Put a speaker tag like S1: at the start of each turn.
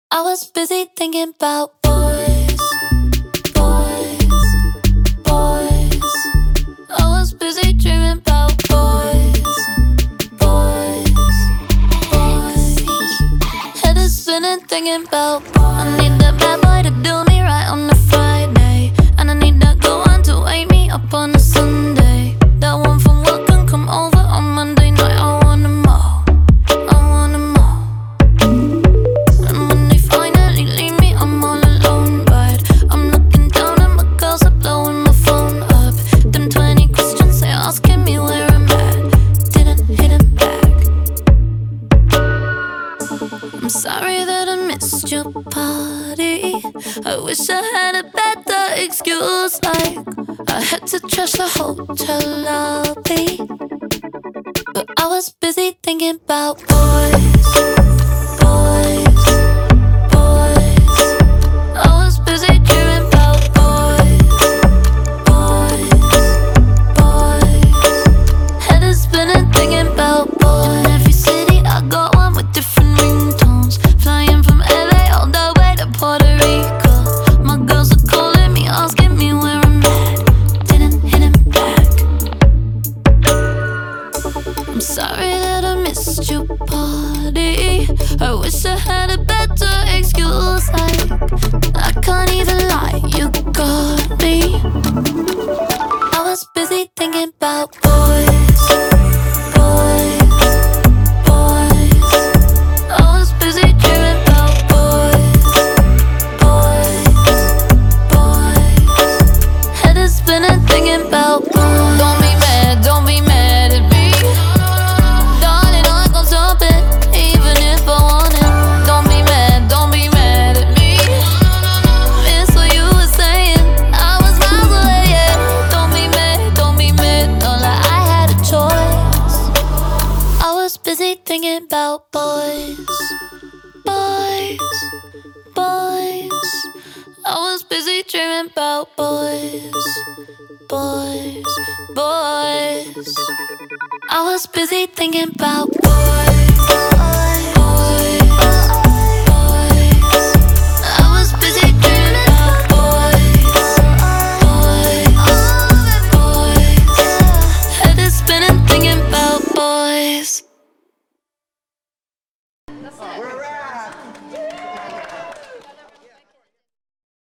S1: I was busy thinking about boys, boys, boys. I was busy dreaming about boys, boys, boys. Head is spinning thinking about boys. I need that bad boy to do me right on a Friday, and I need that good one to wake me up on a Sunday. That one from work can come over on Monday night. I want them all, I want them all. And when they finally leave me, I'm all alone. But I'm looking down at my girls are blowing my phone up. Them 20 questions they asking me where I'm at. Didn't hit it back. I'm sorry that I missed your party. I wish I had a better excuse, like I had to trash the hotel lobby. But I was busy thinking about boys, boys, boys. I was busy dreaming about boys, boys, boys. Head is spinning thinking about boys. In every city I got one with different ringtones. Flying from LA all the way to Puerto Rico. My girls are calling me, asking me where I'm at. Didn't hit him back. I'm sorry that I missed your party. I wish I had a better excuse, like I can't even lie, you got me. I was busy thinking about boys, boys, boys. I was busy dreaming about boys, boys, boys. Head is spinning thinking about boys. Don't be mad at me. Darling, I ain't gon' stop it, even if I want it. Don't be mad at me. Miss what you were saying, I was miles away, yeah. Don't be mad, don't lie, I had a choice. I was busy thinking about boys, boys, boys. I was busy dreaming about boys, boys, boys. I was busy thinking about boys.